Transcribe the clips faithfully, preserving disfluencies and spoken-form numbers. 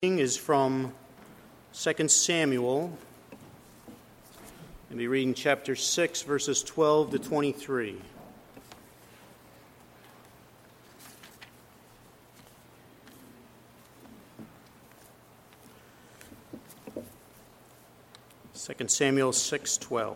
Is from Second Samuel. I'll be reading chapter six, verses twelve to twenty-three. Second Samuel six twelve.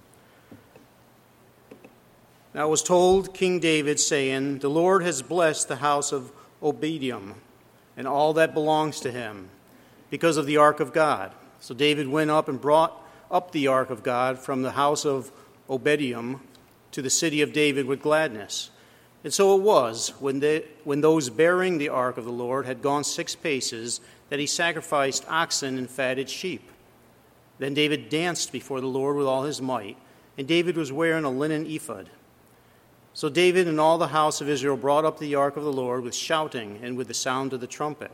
Now it was told King David, saying, The Lord has blessed the house of Obediah and all that belongs to him, because of the ark of God. So David went up and brought up the ark of God from the house of Obediah to the city of David with gladness. And so it was, when, they, when those bearing the ark of the Lord had gone six paces, that he sacrificed oxen and fatted sheep. Then David danced before the Lord with all his might, and David was wearing a linen ephod. So David and all the house of Israel brought up the ark of the Lord with shouting and with the sound of the trumpet.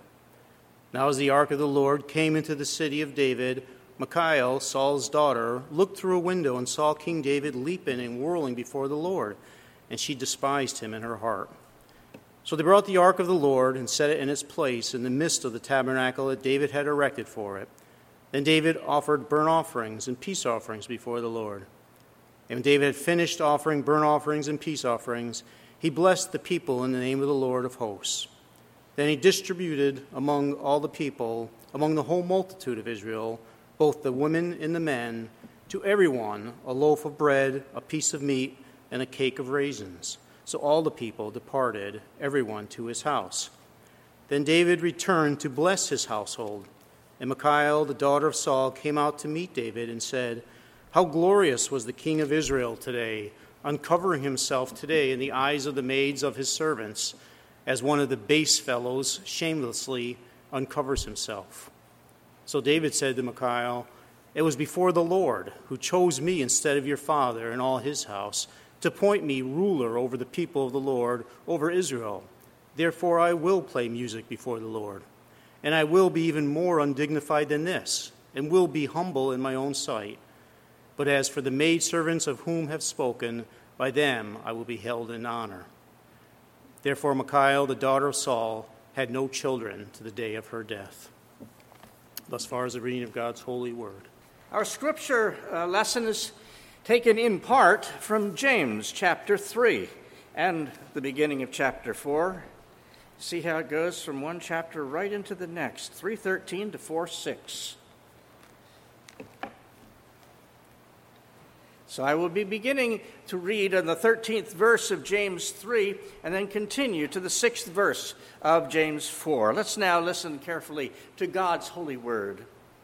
Now as the ark of the Lord came into the city of David, Michal, Saul's daughter, looked through a window and saw King David leaping and whirling before the Lord, and she despised him in her heart. So they brought the ark of the Lord and set it in its place in the midst of the tabernacle that David had erected for it. Then David offered burnt offerings and peace offerings before the Lord. And when David had finished offering burnt offerings and peace offerings, he blessed the people in the name of the Lord of hosts. Then he distributed among all the people, among the whole multitude of Israel, both the women and the men, to everyone a loaf of bread, a piece of meat, and a cake of raisins. So all the people departed, everyone to his house. Then David returned to bless his household. And Michal, the daughter of Saul, came out to meet David and said, How glorious was the king of Israel today, uncovering himself today in the eyes of the maids of his servants, as one of the base fellows shamelessly uncovers himself. So David said to Michal, It was before the Lord, who chose me instead of your father and all his house, to appoint me ruler over the people of the Lord, over Israel. Therefore I will play music before the Lord, and I will be even more undignified than this, and will be humble in my own sight. But as for the maidservants of whom have spoken, by them I will be held in honor. Therefore Michal, the daughter of Saul, had no children to the day of her death. Thus far as the reading of God's holy word. Our scripture uh, lesson is taken in part from James chapter three and the beginning of chapter four. See how it goes from one chapter right into the next, three thirteen to four six. So I will be beginning to read on the thirteenth verse of James three and then continue to the sixth verse of James four. Let's now listen carefully to God's holy word.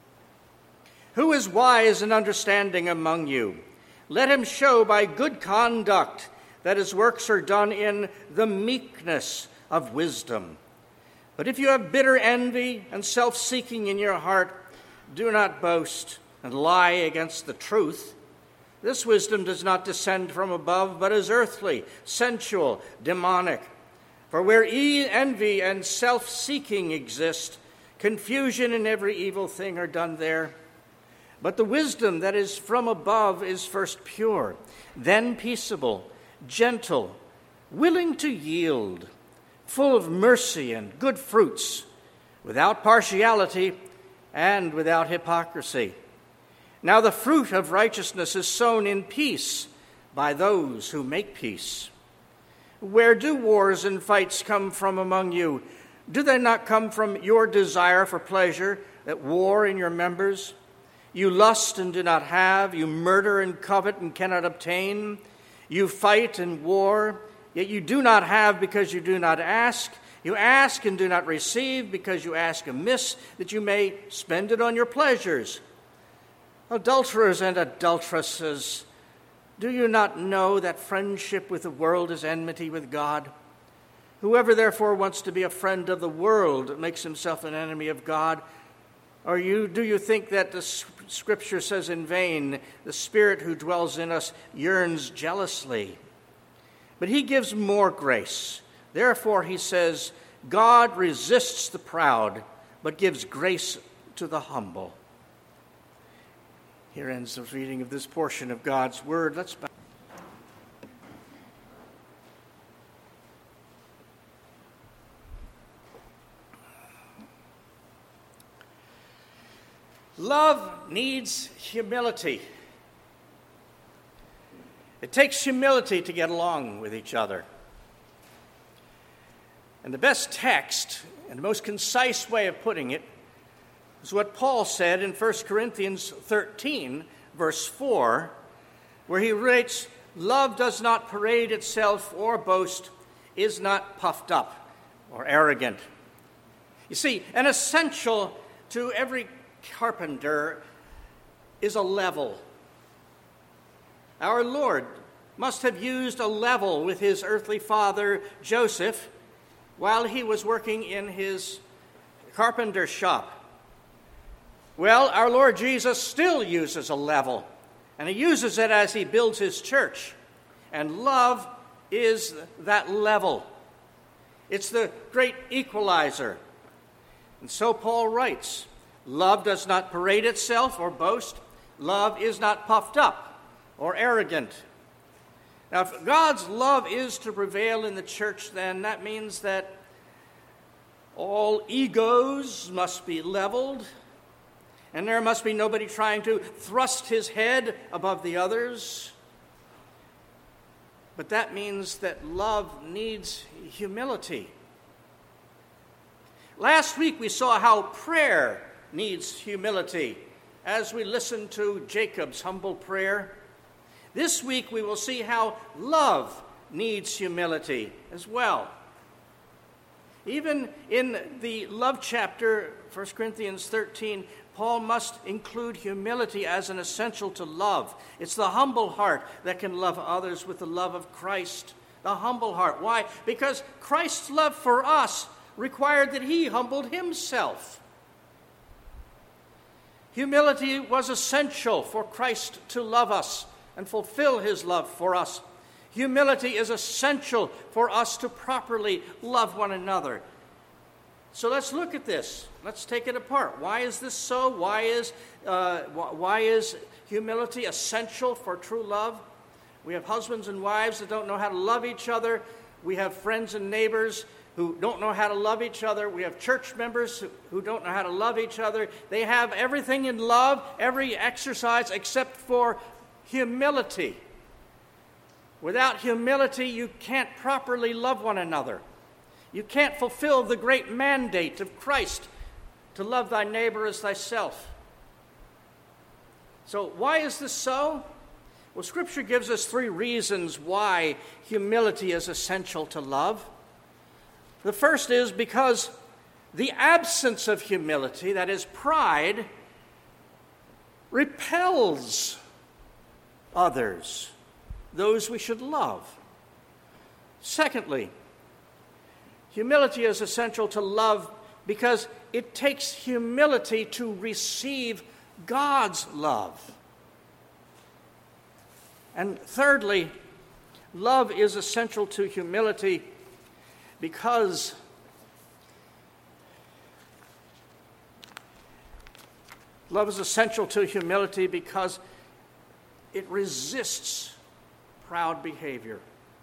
Who is wise and understanding among you? Let him show by good conduct that his works are done in the meekness of wisdom. But if you have bitter envy and self-seeking in your heart, do not boast and lie against the truth. This wisdom does not descend from above, but is earthly, sensual, demonic. For where envy and self-seeking exist, confusion and every evil thing are done there. But the wisdom that is from above is first pure, then peaceable, gentle, willing to yield, full of mercy and good fruits, without partiality and without hypocrisy. Now the fruit of righteousness is sown in peace by those who make peace. Where do wars and fights come from among you? Do they not come from your desire for pleasure that war in your members? You lust and do not have, you murder and covet and cannot obtain. You fight and war, yet you do not have because you do not ask. You ask and do not receive because you ask amiss, that you may spend it on your pleasures. Adulterers and adulteresses, do you not know that friendship with the world is enmity with God? Whoever therefore wants to be a friend of the world makes himself an enemy of God. Or you, do you think that the Scripture says in vain, the Spirit who dwells in us yearns jealously? But he gives more grace. Therefore he says, God resists the proud, but gives grace to the humble. Here ends the reading of this portion of God's word. Let's bow. Love needs humility. It takes humility to get along with each other. And the best text and the most concise way of putting it is what Paul said in First Corinthians thirteen, verse four, where he writes, "Love does not parade itself or boast, is not puffed up or arrogant." You see, an essential to every carpenter is a level. Our Lord must have used a level with his earthly father, Joseph, while he was working in his carpenter shop. Well, our Lord Jesus still uses a level, and he uses it as he builds his church. And love is that level. It's the great equalizer. And so Paul writes, "Love does not parade itself or boast. Love is not puffed up or arrogant." Now, if God's love is to prevail in the church, then that means that all egos must be leveled, and there must be nobody trying to thrust his head above the others. But that means that love needs humility. Last week we saw how prayer needs humility as we listened to Jacob's humble prayer. This week we will see how love needs humility as well. Even in the love chapter, First Corinthians thirteen, Paul must include humility as an essential to love. It's the humble heart that can love others with the love of Christ. The humble heart. Why? Because Christ's love for us required that he humbled himself. Humility was essential for Christ to love us and fulfill his love for us. Humility is essential for us to properly love one another. So let's look at this. Let's take it apart. Why is this so? Why is, uh, why is humility essential for true love? We have husbands and wives that don't know how to love each other. We have friends and neighbors who don't know how to love each other. We have church members who don't know how to love each other. They have everything in love, every exercise, except for humility. Without humility, you can't properly love one another. You can't fulfill the great mandate of Christ to love thy neighbor as thyself. So why is this so? Well, Scripture gives us three reasons why humility is essential to love. The first is because the absence of humility, that is pride, repels others, those we should love. Secondly, humility is essential to love because it takes humility to receive God's love. And thirdly, love is essential to humility because love is essential to humility because it resists proud behavior.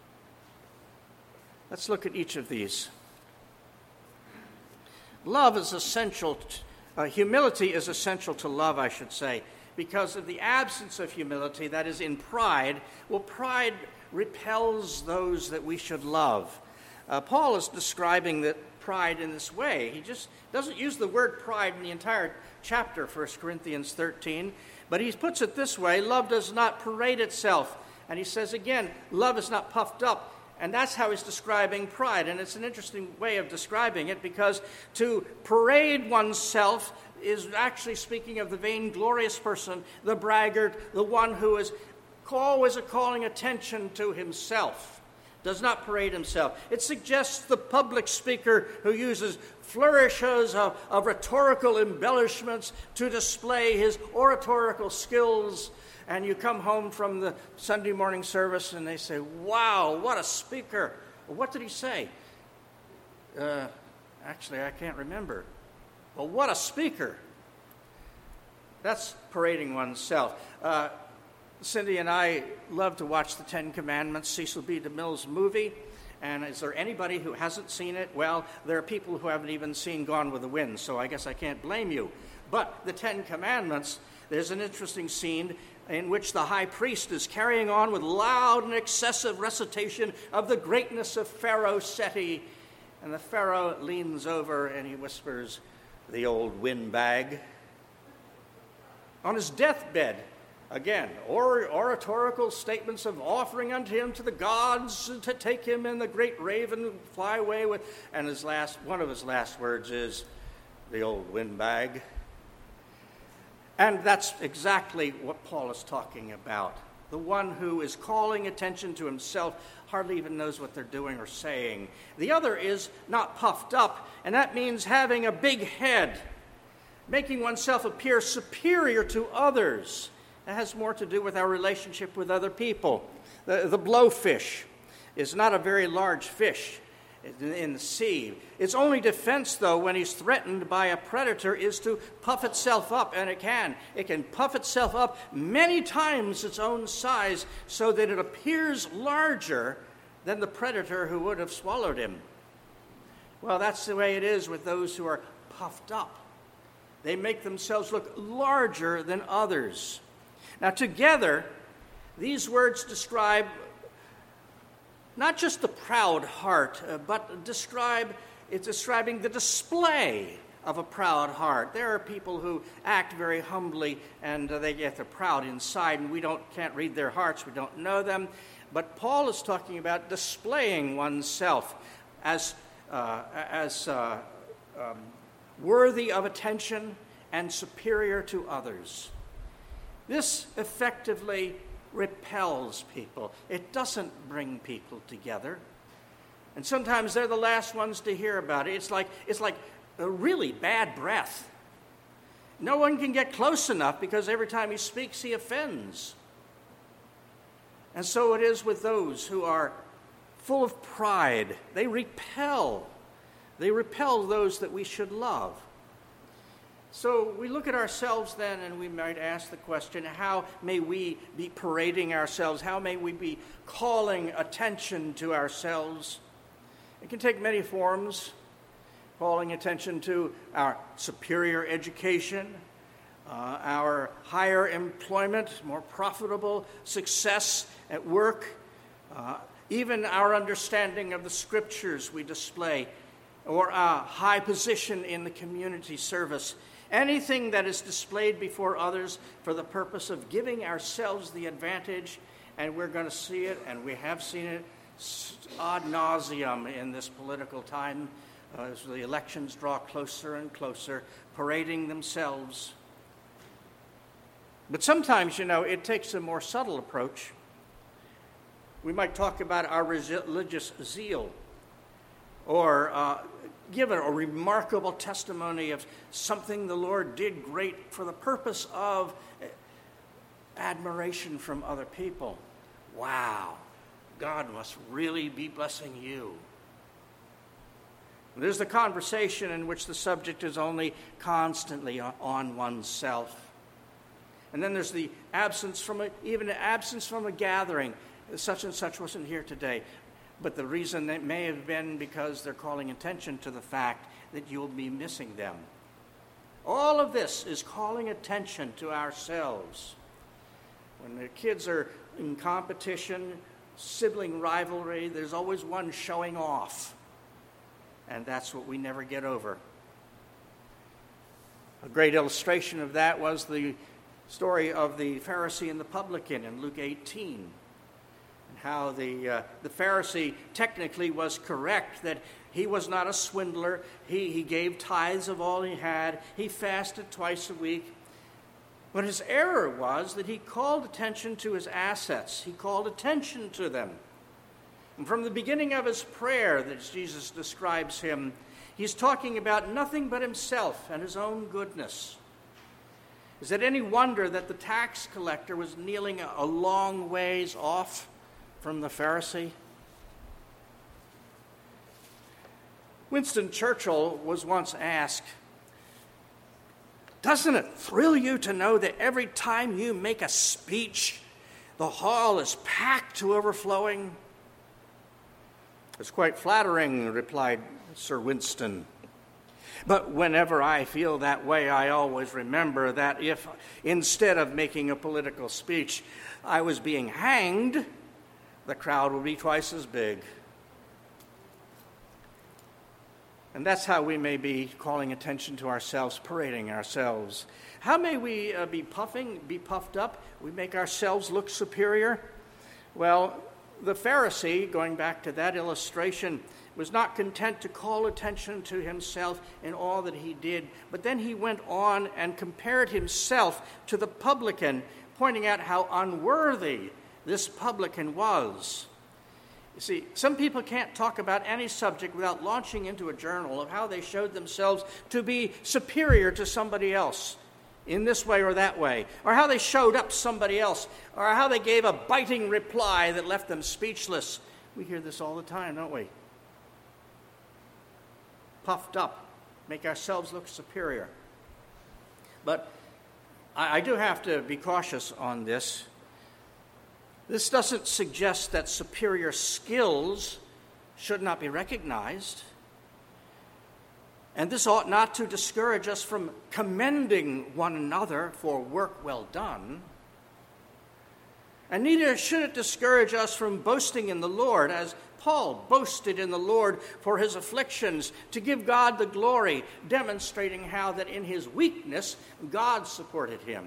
Let's look at each of these. Love is essential, to, uh, humility is essential to love, I should say, because of the absence of humility, that is in pride. Well, pride repels those that we should love. Uh, Paul is describing that pride in this way. He just doesn't use the word pride in the entire chapter, First Corinthians thirteen, but he puts it this way: love does not parade itself. And he says again, love is not puffed up. And that's how he's describing pride. And it's an interesting way of describing it, because to parade oneself is actually speaking of the vainglorious person, the braggart, the one who is always calling attention to himself. Does not parade himself. It suggests the public speaker who uses flourishes of, of rhetorical embellishments to display his oratorical skills. And you come home from the Sunday morning service and they say, "Wow, what a speaker." Well, what did he say? Uh, actually, I can't remember. Well, what a speaker. That's parading oneself. Uh, Cindy and I love to watch the Ten Commandments, Cecil B. DeMille's movie. And is there anybody who hasn't seen it? Well, there are people who haven't even seen Gone with the Wind, so I guess I can't blame you. But the Ten Commandments, there's an interesting scene in which the high priest is carrying on with loud and excessive recitation of the greatness of Pharaoh Seti. And the Pharaoh leans over and he whispers, "The old windbag." On his deathbed, again, or, oratorical statements of offering unto him to the gods to take him in the great raven fly away with, and his last, one of his last words is, "The old windbag." And that's exactly what Paul is talking about. The one who is calling attention to himself hardly even knows what they're doing or saying. The other is not puffed up, and that means having a big head, making oneself appear superior to others. That has more to do with our relationship with other people. The, the blowfish is not a very large fish in the sea. Its only defense, though, when he's threatened by a predator is to puff itself up, and it can. It can puff itself up many times its own size so that it appears larger than the predator who would have swallowed him. Well, that's the way it is with those who are puffed up. They make themselves look larger than others. Now, together, these words describe not just the proud heart, uh, but describe it's describing the display of a proud heart. There are people who act very humbly, and uh, they get they're proud inside, and we don't can't read their hearts. We don't know them. But Paul is talking about displaying oneself as uh, as uh, um, worthy of attention and superior to others. This effectively repels people. It doesn't bring people together. And sometimes they're the last ones to hear about it. It's like it's like a really bad breath. No one can get close enough because every time he speaks, he offends. And so it is with those who are full of pride. They repel. They repel those that we should love. So we look at ourselves then and we might ask the question, how may we be parading ourselves? How may we be calling attention to ourselves? It can take many forms. Calling attention to our superior education, uh, our higher employment, more profitable success at work, uh, even our understanding of the scriptures we display, or a high position in the community service. Anything that is displayed before others for the purpose of giving ourselves the advantage, and we're going to see it, and we have seen it ad nauseum in this political time, uh, as the elections draw closer and closer, parading themselves. But sometimes, you know, it takes a more subtle approach. We might talk about our religious zeal, or uh, give a remarkable testimony of something the Lord did great for the purpose of admiration from other people. Wow, God must really be blessing you. There's the conversation in which the subject is only constantly on oneself. And then there's the absence from a, even an absence from a gathering. Such and such wasn't here today. But the reason it may have been because they're calling attention to the fact that you'll be missing them. All of this is calling attention to ourselves. When the kids are in competition, sibling rivalry, there's always one showing off. And that's what we never get over. A great illustration of that was the story of the Pharisee and the publican in Luke eighteen. How the uh, the Pharisee technically was correct, that he was not a swindler. He, he gave tithes of all he had. He fasted twice a week. But his error was that he called attention to his assets. He called attention to them. And from the beginning of his prayer, that Jesus describes him, he's talking about nothing but himself and his own goodness. Is it any wonder that the tax collector was kneeling a long ways off from the Pharisee? Winston Churchill was once asked, "Doesn't it thrill you to know that every time you make a speech, the hall is packed to overflowing?" It's quite flattering, replied Sir Winston. But whenever I feel that way, I always remember that if, instead of making a political speech, I was being hanged, the crowd would be twice as big. And that's how we may be calling attention to ourselves, parading ourselves. How may we uh, be puffing, be puffed up? We make ourselves look superior? Well, the Pharisee, going back to that illustration, was not content to call attention to himself in all that he did, but then he went on and compared himself to the publican, pointing out how unworthy this publican was. You see, some people can't talk about any subject without launching into a journal of how they showed themselves to be superior to somebody else in this way or that way, or how they showed up somebody else, or how they gave a biting reply that left them speechless. We hear this all the time, don't we? Puffed up, make ourselves look superior. But I, I do have to be cautious on this. This doesn't suggest that superior skills should not be recognized. And this ought not to discourage us from commending one another for work well done. And neither should it discourage us from boasting in the Lord, as Paul boasted in the Lord for his afflictions, to give God the glory, demonstrating how that in his weakness God supported him.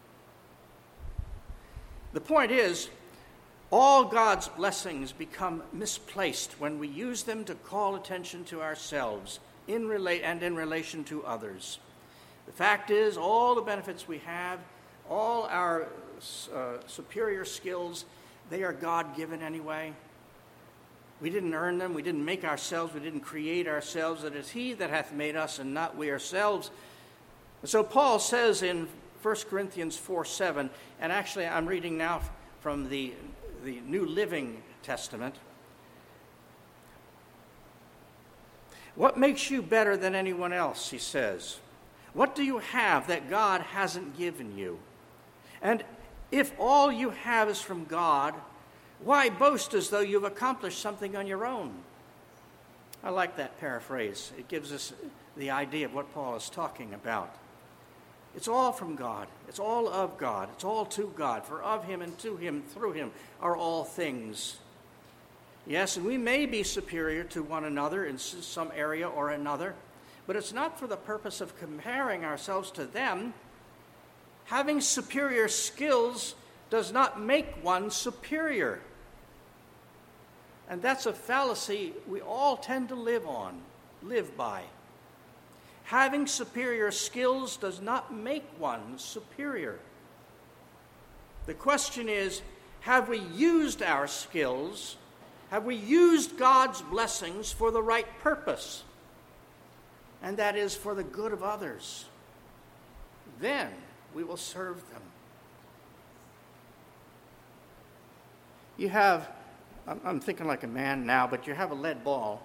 The point is, all God's blessings become misplaced when we use them to call attention to ourselves in rela- and in relation to others. The fact is, all the benefits we have, all our uh, superior skills, they are God-given anyway. We didn't earn them, we didn't make ourselves, we didn't create ourselves. It is he that hath made us and not we ourselves. And so Paul says in First Corinthians four seven, and actually I'm reading now from the, the New Living Testament. What makes you better than anyone else, he says? What do you have that God hasn't given you? And if all you have is from God, why boast as though you've accomplished something on your own? I like that paraphrase. It gives us the idea of what Paul is talking about. It's all from God. It's all of God. It's all to God. For of him and to him, through him, are all things. Yes, and we may be superior to one another in some area or another, but it's not for the purpose of comparing ourselves to them. Having superior skills does not make one superior. And that's a fallacy we all tend to live on, live by. Having superior skills does not make one superior. The question is, have we used our skills? Have we used God's blessings for the right purpose? And that is for the good of others. Then we will serve them. You have, I'm thinking like a man now, but you have a lead ball,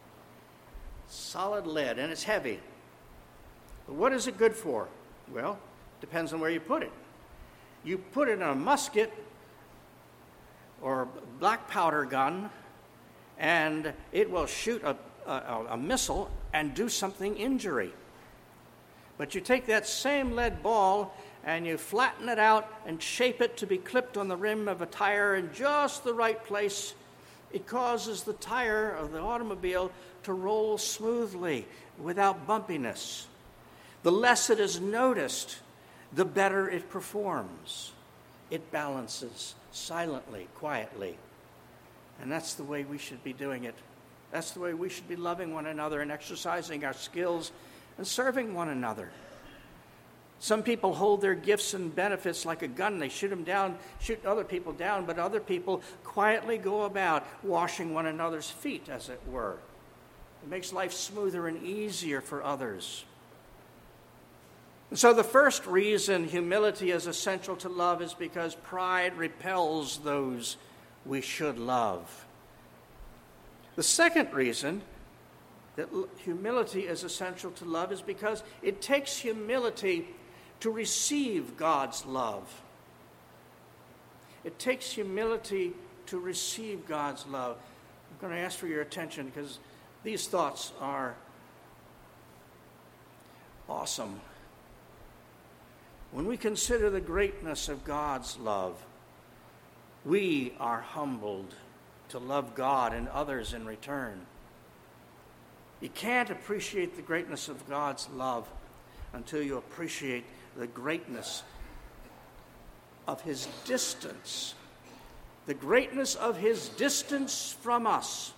solid lead, and it's heavy. But what is it good for? Well, depends on where you put it. You put it in a musket or a black powder gun, and it will shoot a, a, a missile and do something injury. But you take that same lead ball and you flatten it out and shape it to be clipped on the rim of a tire in just the right place. It causes the tire of the automobile to roll smoothly without bumpiness. The less it is noticed, the better it performs. It balances silently, quietly. And that's the way we should be doing it. That's the way we should be loving one another and exercising our skills and serving one another. Some people hold their gifts and benefits like a gun. They shoot them down, shoot other people down, but other people quietly go about washing one another's feet, as it were. It makes life smoother and easier for others. And so the first reason humility is essential to love is because pride repels those we should love. The second reason that humility is essential to love is because it takes humility to receive God's love. It takes humility to receive God's love. I'm going to ask for your attention because these thoughts are awesome. When we consider the greatness of God's love, we are humbled to love God and others in return. You can't appreciate the greatness of God's love until you appreciate the greatness of his distance. The greatness of his distance from us.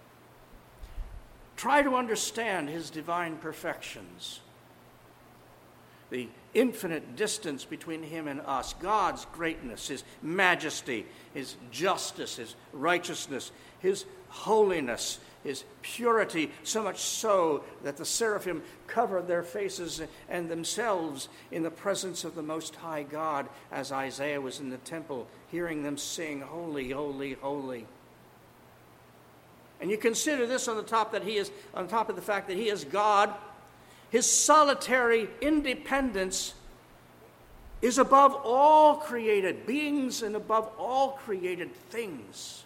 Try to understand his divine perfections. The infinite distance between him and us, God's greatness, his majesty, his justice, his righteousness, his holiness, his purity, so much so that the seraphim covered their faces and themselves in the presence of the Most High God as Isaiah was in the temple hearing them sing, "Holy, holy, holy." And you consider this on the top that he is, on top of the fact that he is God. His solitary independence is above all created beings and above all created things.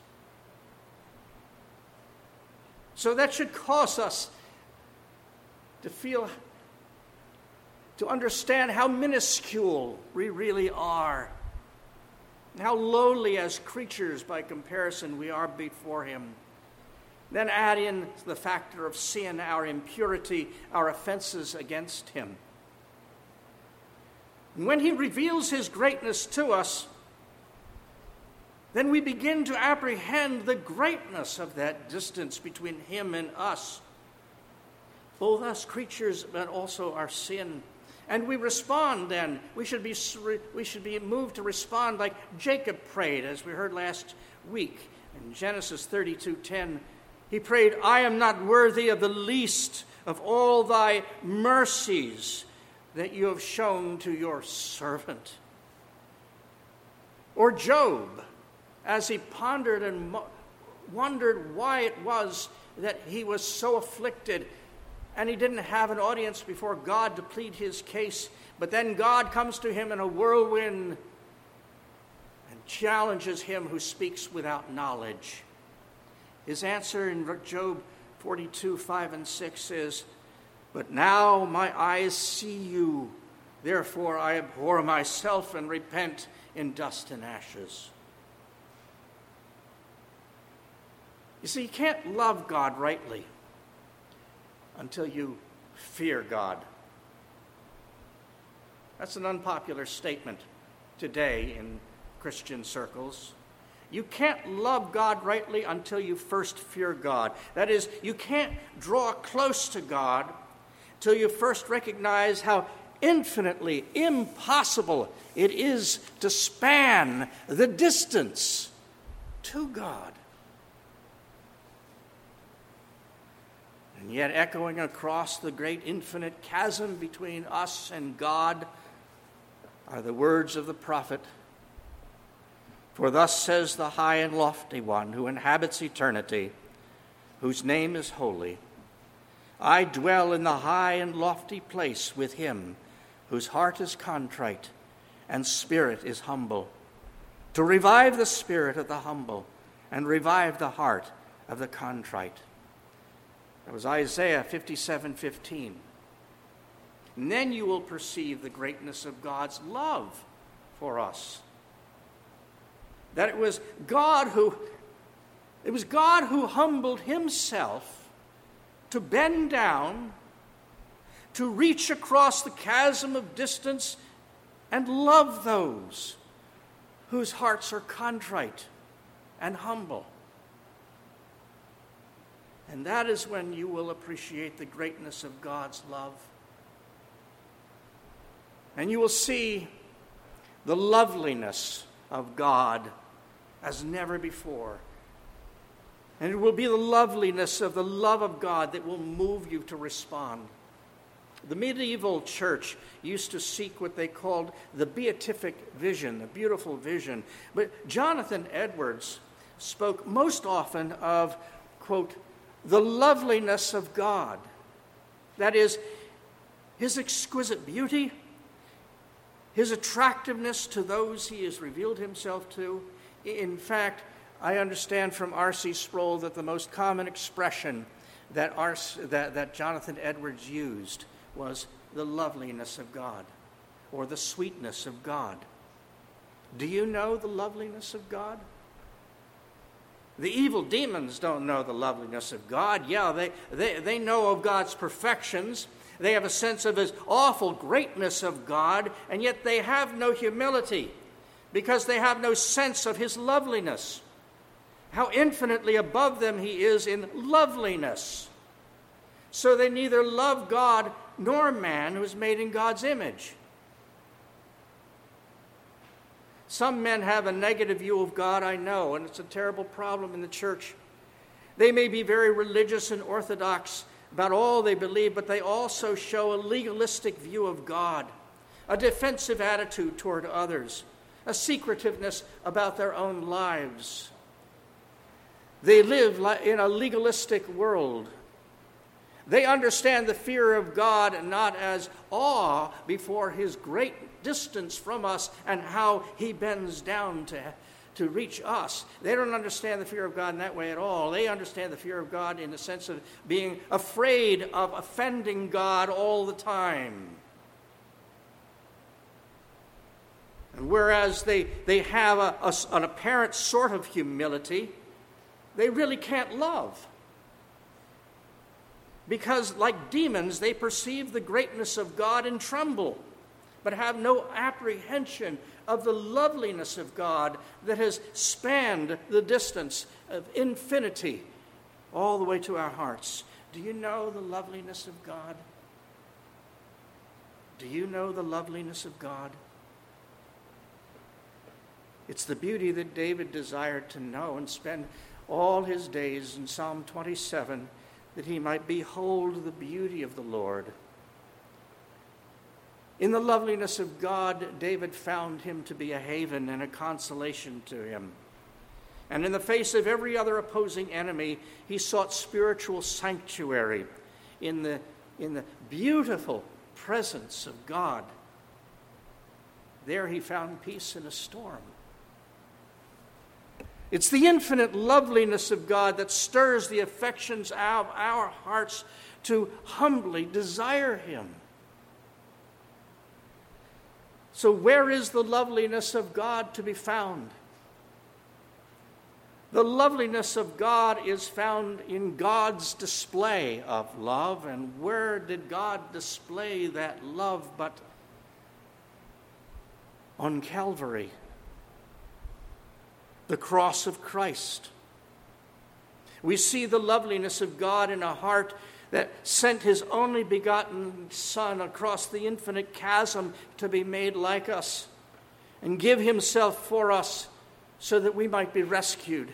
So that should cause us to feel, to understand how minuscule we really are, and how lowly as creatures by comparison we are before him. Then add in the factor of sin, our impurity, our offenses against him. And when he reveals his greatness to us, then we begin to apprehend the greatness of that distance between him and us, both us creatures, but also our sin. And we respond then. We should be, we should be moved to respond like Jacob prayed, as we heard last week in Genesis thirty-two ten. He prayed, "I am not worthy of the least of all thy mercies that you have shown to your servant." Or Job, as he pondered and mo- wondered why it was that he was so afflicted, and he didn't have an audience before God to plead his case, but then God comes to him in a whirlwind and challenges him who speaks without knowledge. His answer in Job forty-two, five and six is, "But now my eyes see you, therefore I abhor myself and repent in dust and ashes." You see, you can't love God rightly until you fear God. That's an unpopular statement today in Christian circles. You can't love God rightly until you first fear God. That is, you can't draw close to God till you first recognize how infinitely impossible it is to span the distance to God. And yet, echoing across the great infinite chasm between us and God are the words of the prophet, "For thus says the high and lofty one who inhabits eternity, whose name is holy. I dwell in the high and lofty place with him whose heart is contrite and spirit is humble, to revive the spirit of the humble and revive the heart of the contrite." That was Isaiah fifty-seven fifteen. And then you will perceive the greatness of God's love for us. That it was God who it was God who humbled himself to bend down, to reach across the chasm of distance and love those whose hearts are contrite and humble. And that is when you will appreciate the greatness of God's love. And you will see the loveliness of God as never before. And it will be the loveliness of the love of God that will move you to respond. The medieval church used to seek what they called the beatific vision, the beautiful vision. But Jonathan Edwards spoke most often of, quote, the loveliness of God. That is, his exquisite beauty, his attractiveness to those he has revealed himself to. In fact, I understand from R C Sproul that the most common expression that, R C, that, that Jonathan Edwards used was the loveliness of God, or the sweetness of God. Do you know the loveliness of God? The evil demons don't know the loveliness of God. Yeah, they, they, they know of God's perfections. They have a sense of his awful greatness of God, and yet they have no humility because they have no sense of his loveliness. How infinitely above them he is in loveliness. So they neither love God nor man who is made in God's image. Some men have a negative view of God, I know, and it's a terrible problem in the church. They may be very religious and orthodox about all they believe, but they also show a legalistic view of God, a defensive attitude toward others, a secretiveness about their own lives. They live in a legalistic world. They understand the fear of God not as awe before his great distance from us and how he bends down to, to reach us. They don't understand the fear of God in that way at all. They understand the fear of God in the sense of being afraid of offending God all the time. And whereas they, they have a, a, an apparent sort of humility, they really can't love. Because, like demons, they perceive the greatness of God and tremble, but have no apprehension of the loveliness of God that has spanned the distance of infinity all the way to our hearts. Do you know the loveliness of God? Do you know the loveliness of God? It's the beauty that David desired to know and spend all his days in Psalm twenty-seven, that he might behold the beauty of the Lord. In the loveliness of God, David found him to be a haven and a consolation to him. And in the face of every other opposing enemy, he sought spiritual sanctuary in the, in the beautiful presence of God. There he found peace in a storm. It's the infinite loveliness of God that stirs the affections of our hearts to humbly desire him. So where is the loveliness of God to be found? The loveliness of God is found in God's display of love. And where did God display that love but on Calvary? The cross of Christ. We see the loveliness of God in a heart that sent his only begotten Son across the infinite chasm to be made like us and give himself for us so that we might be rescued.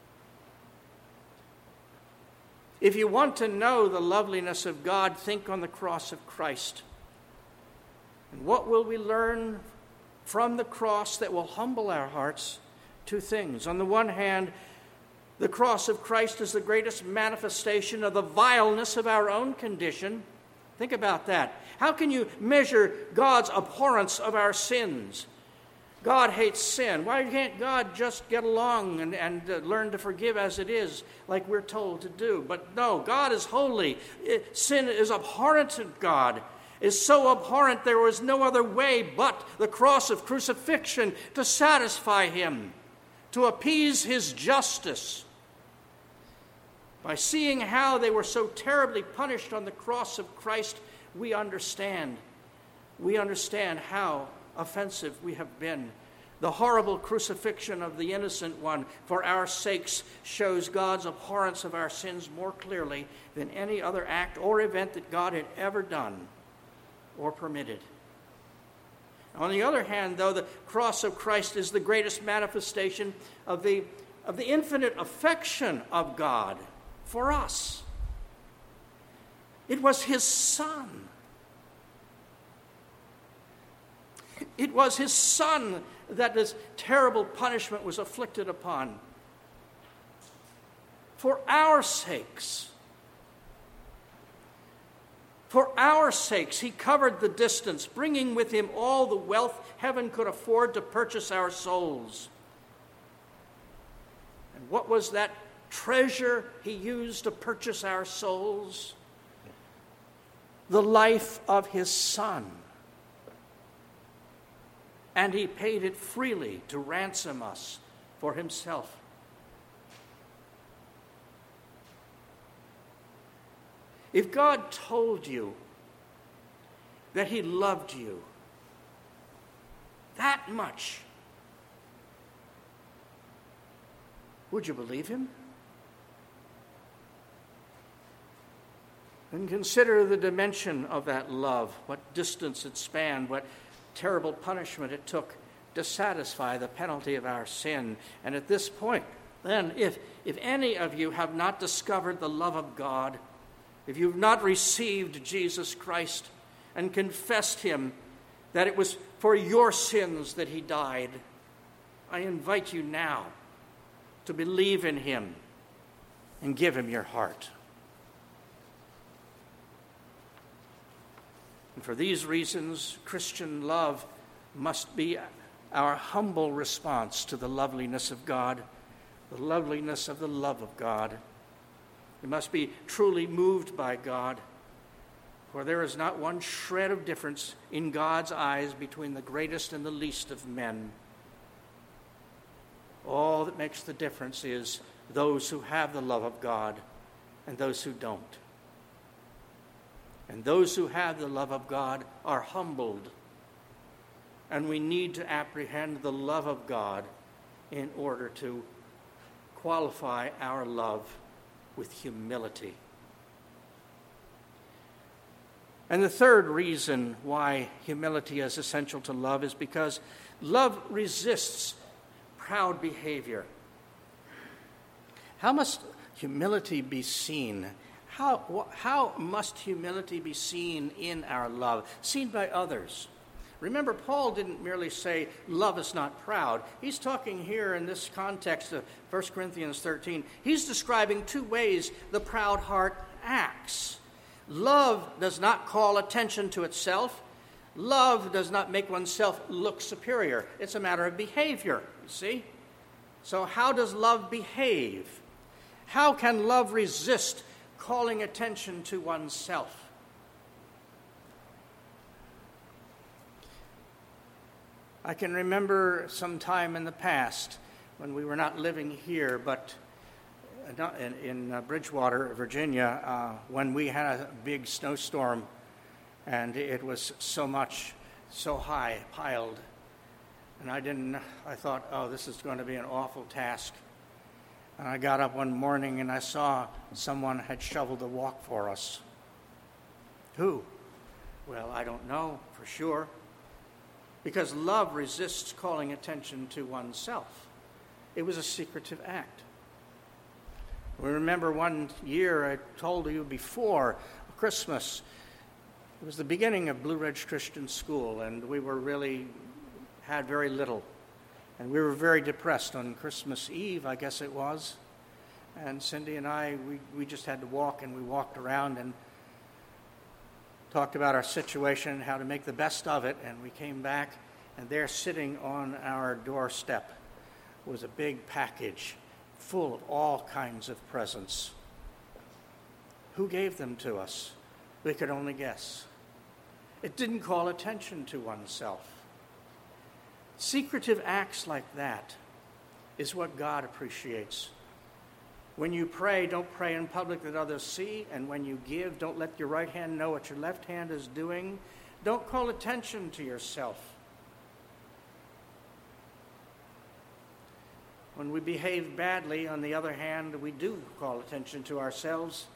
If you want to know the loveliness of God, think on the cross of Christ. And what will we learn from the cross that will humble our hearts? Two things. On the one hand, the cross of Christ is the greatest manifestation of the vileness of our own condition. Think about that. How can you measure God's abhorrence of our sins? God hates sin. Why can't God just get along and, and uh, learn to forgive as it is, like we're told to do? But no, God is holy. It, sin is abhorrent to God. Is so abhorrent there was no other way but the cross of crucifixion to satisfy him, to appease his justice. By seeing how they were so terribly punished on the cross of Christ, we understand. We understand how offensive we have been. The horrible crucifixion of the innocent one for our sakes shows God's abhorrence of our sins more clearly than any other act or event that God had ever done or permitted. On the other hand, though, the cross of Christ is the greatest manifestation of the, of the infinite affection of God for us. It was his Son. It was his Son that this terrible punishment was afflicted upon. For our sakes. For our sakes, he covered the distance, bringing with him all the wealth heaven could afford to purchase our souls. What was that treasure he used to purchase our souls? The life of his Son. And he paid it freely to ransom us for himself. If God told you that he loved you that much, would you believe him? And consider the dimension of that love, what distance it spanned, what terrible punishment it took to satisfy the penalty of our sin. And at this point, then, if, if any of you have not discovered the love of God, if you've not received Jesus Christ and confessed him, that it was for your sins that he died, I invite you now to believe in him and give him your heart. And for these reasons, Christian love must be our humble response to the loveliness of God, the loveliness of the love of God. We must be truly moved by God, for there is not one shred of difference in God's eyes between the greatest and the least of men. All that makes the difference is those who have the love of God and those who don't. And those who have the love of God are humbled. And we need to apprehend the love of God in order to qualify our love with humility. And the third reason why humility is essential to love is because love resists proud behavior. How must humility be seen? How, how must humility be seen in our love, seen by others? Remember, Paul didn't merely say, love is not proud. He's talking here in this context of First Corinthians thirteen. He's describing two ways the proud heart acts. Love does not call attention to itself. Love does not make oneself look superior. It's a matter of behavior, you see? So how does love behave? How can love resist calling attention to oneself? I can remember some time in the past when we were not living here, but in, in uh, Bridgewater, Virginia, uh, when we had a big snowstorm and it was so much, so high, piled. And I didn't, I thought, oh, this is going to be an awful task. And I got up one morning and I saw someone had shoveled the walk for us. Who? Well, I don't know for sure. Because love resists calling attention to oneself. It was a secretive act. We remember one year, I told you before Christmas, it was the beginning of Blue Ridge Christian School, and we were really, had very little. And we were very depressed on Christmas Eve, I guess it was. And Cindy and I, we, we just had to walk, and we walked around and talked about our situation, how to make the best of it, and we came back, and there sitting on our doorstep was a big package full of all kinds of presents. Who gave them to us? We could only guess. It didn't call attention to oneself. Secretive acts like that is what God appreciates. When you pray, don't pray in public that others see, and when you give, don't let your right hand know what your left hand is doing. Don't call attention to yourself. When we behave badly, on the other hand, we do call attention to ourselves.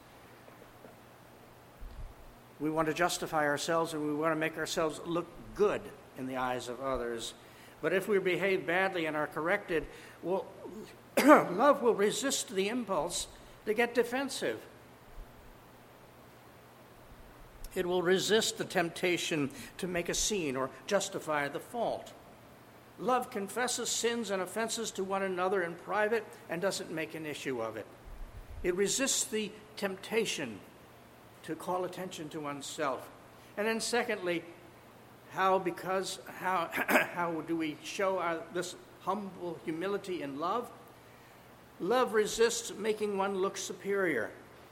We want to justify ourselves, and we want to make ourselves look good in the eyes of others. But if we behave badly and are corrected, well, love will resist the impulse to get defensive. It will resist the temptation to make a scene or justify the fault. Love confesses sins and offenses to one another in private and doesn't make an issue of it. It resists the temptation to call attention to oneself. And then secondly, how because how how do we show our, this humble humility in love? Love resists making one look superior.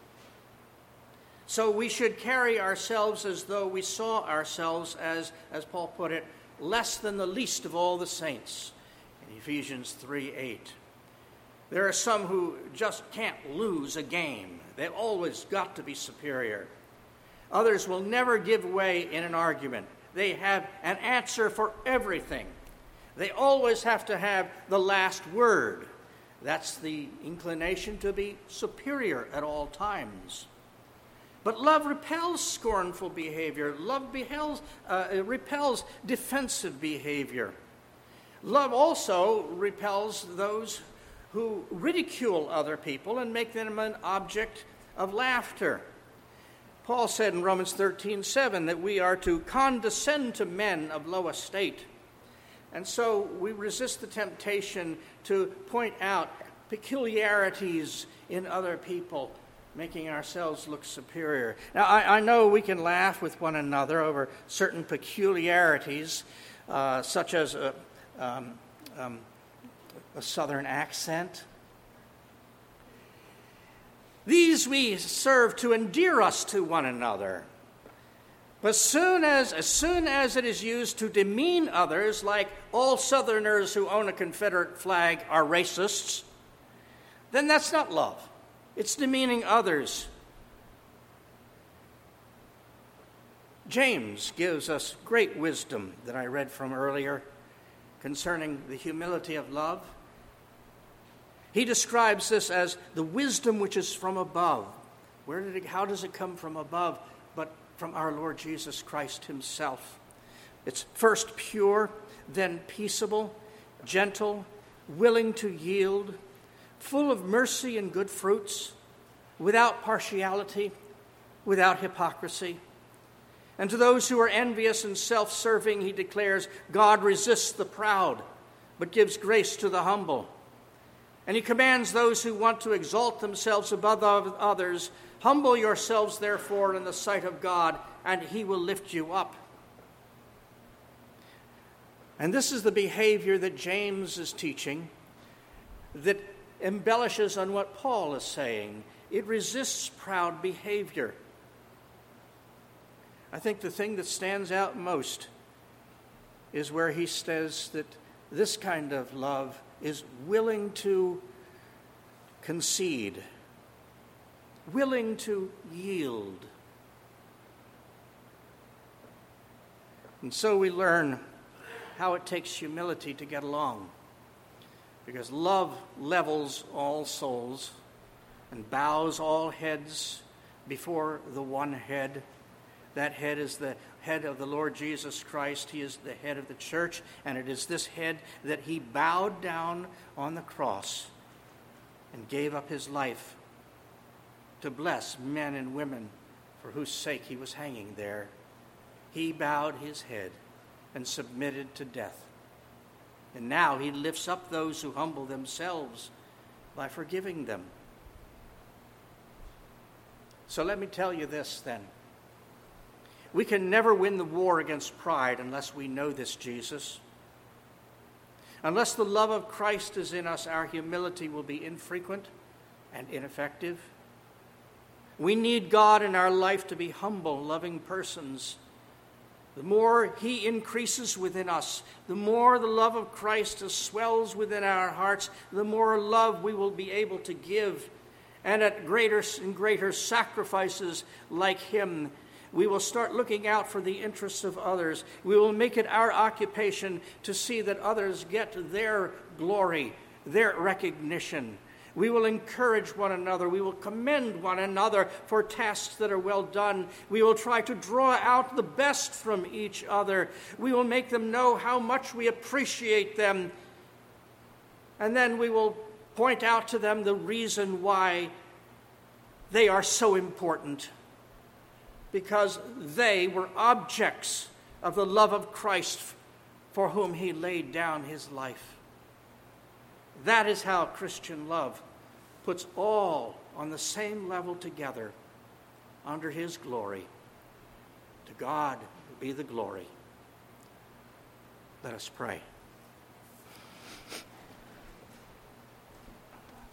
So we should carry ourselves as though we saw ourselves as, as Paul put it, less than the least of all the saints, in Ephesians three eight. There are some who just can't lose a game. They've always got to be superior. Others will never give way in an argument. They have an answer for everything. They always have to have the last word. That's the inclination to be superior at all times. But love repels scornful behavior. Love behels, uh, repels defensive behavior. Love also repels those who ridicule other people and make them an object of laughter. Paul said in Romans thirteen seven that we are to condescend to men of low estate. And so we resist the temptation to point out peculiarities in other people, making ourselves look superior. Now, I, I know we can laugh with one another over certain peculiarities, uh, such as a, um, um, a southern accent. These we serve to endear us to one another. But soon as, as soon as it is used to demean others, like all Southerners who own a Confederate flag are racists, then that's not love. It's demeaning others. James gives us great wisdom that I read from earlier concerning the humility of love. He describes this as the wisdom which is from above. Where did it, how does it come from above? But from our Lord Jesus Christ himself. It's first pure, then peaceable, gentle, willing to yield, full of mercy and good fruits, without partiality, without hypocrisy. And to those who are envious and self-serving, he declares, God resists the proud, but gives grace to the humble. And he commands those who want to exalt themselves above others, humble yourselves, therefore, in the sight of God, and he will lift you up. And this is the behavior that James is teaching that embellishes on what Paul is saying. It resists proud behavior. I think the thing that stands out most is where he says that this kind of love is willing to concede, willing to yield. And so we learn how it takes humility to get along, because love levels all souls and bows all heads before the one head. That head is the head of the Lord Jesus Christ. He is the head of the church, and it is this head that he bowed down on the cross and gave up his life to bless men and women for whose sake he was hanging there. He bowed his head and submitted to death. And now he lifts up those who humble themselves by forgiving them. So let me tell you this then. We can never win the war against pride unless we know this Jesus. Unless the love of Christ is in us, our humility will be infrequent and ineffective. We need God in our life to be humble, loving persons. The more he increases within us, the more the love of Christ swells within our hearts, the more love we will be able to give. And at greater and greater sacrifices like him, we will start looking out for the interests of others. We will make it our occupation to see that others get their glory, their recognition. We will encourage one another. We will commend one another for tasks that are well done. We will try to draw out the best from each other. We will make them know how much we appreciate them. And then we will point out to them the reason why they are so important. Because they were objects of the love of Christ for whom he laid down his life. That is how Christian love puts all on the same level together under his glory. To God be the glory. Let us pray.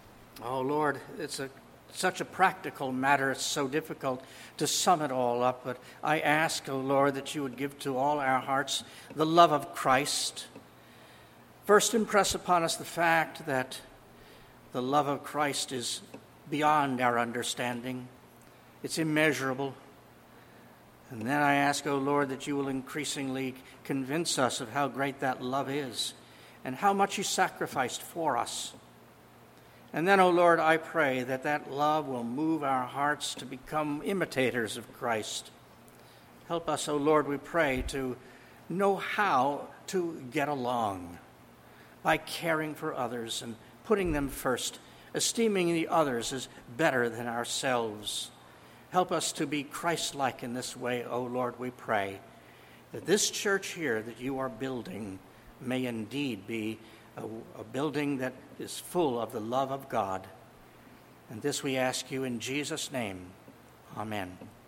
Oh, Lord, it's a, such a practical matter. It's so difficult to sum it all up. But I ask, oh, Lord, that you would give to all our hearts the love of Christ. First, impress upon us the fact that the love of Christ is beyond our understanding. It's immeasurable. And then I ask, oh, Lord, that you will increasingly convince us of how great that love is and how much you sacrificed for us. And then, oh Lord, I pray that that love will move our hearts to become imitators of Christ. Help us, oh Lord, we pray, to know how to get along by caring for others and putting them first, esteeming the others as better than ourselves. Help us to be Christ-like in this way, oh Lord, we pray, that this church here that you are building may indeed be A, a building that is full of the love of God. And this we ask you in Jesus' name. Amen.